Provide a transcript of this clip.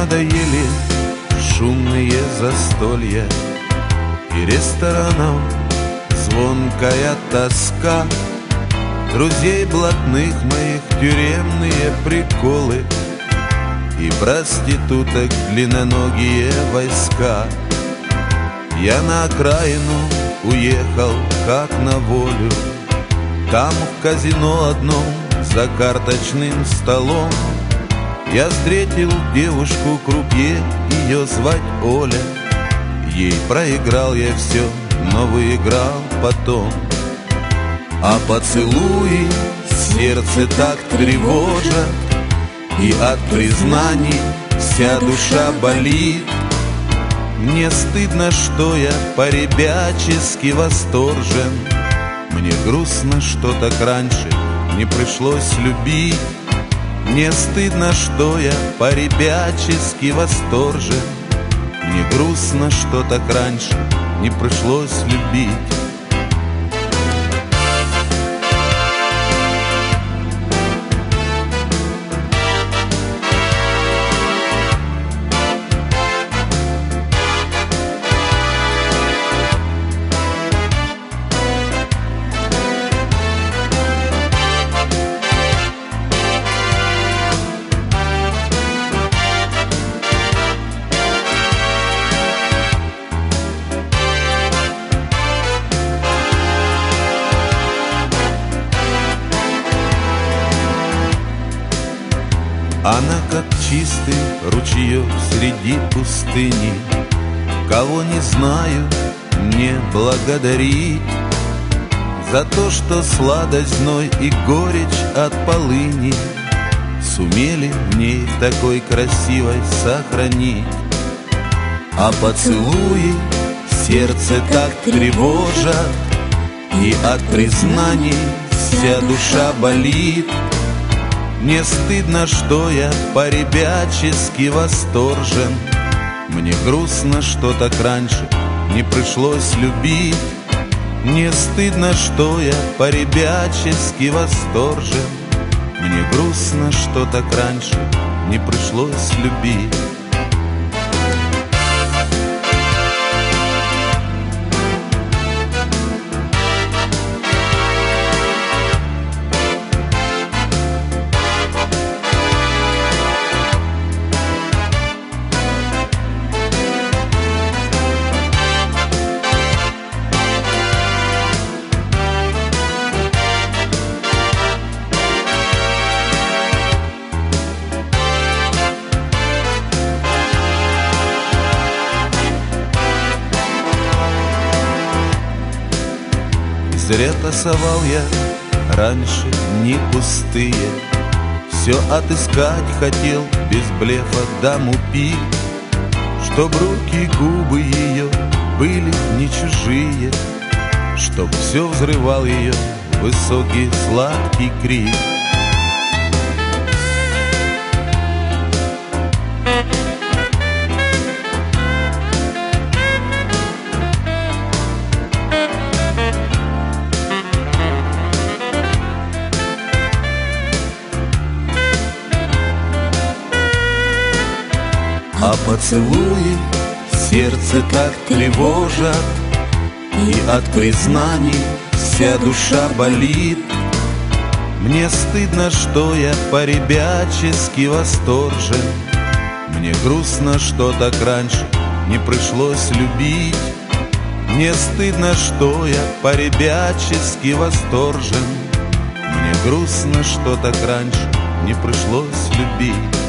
надоели шумные застолья и ресторанов звонкая тоска, друзей блатных моих тюремные приколы и проституток длинноногие войска. Я на окраину уехал как на волю, там в казино одном за карточным столом я встретил девушку крупье, ее звать Оля. Ей проиграл я все, но выиграл потом. А поцелуи сердце так тревожат, и от признаний вся душа болит. Мне стыдно, что я по-ребячески восторжен. Мне грустно, что так раньше не пришлось любить. Мне стыдно, что я по-ребячески восторжен. Мне грустно, что так раньше не пришлось любить. Она как чистый ручеек среди пустыни. Кого не знаю, не благодарить за то, что сладость, зной и горечь от полыни сумели в ней такой красивой сохранить. А поцелуи сердце так тревожат, и от признаний вся душа болит. Мне стыдно, что я по-ребячески восторжен. Мне грустно, что так раньше не пришлось любить. Мне стыдно, что я по-ребячески восторжен. Мне грустно, что так раньше не пришлось любить. Зря тасовал я раньше не пустые, все отыскать хотел без блефа даму пить, чтоб руки, губы ее были не чужие, чтоб все взрывал ее высокий сладкий крик. А поцелуи сердце так тревожат, и от признаний вся душа болит. Мне стыдно, что я по-ребячески восторжен. Мне грустно, что так раньше не пришлось любить. Мне стыдно, что я по-ребячески восторжен. Мне грустно, что так раньше не пришлось любить.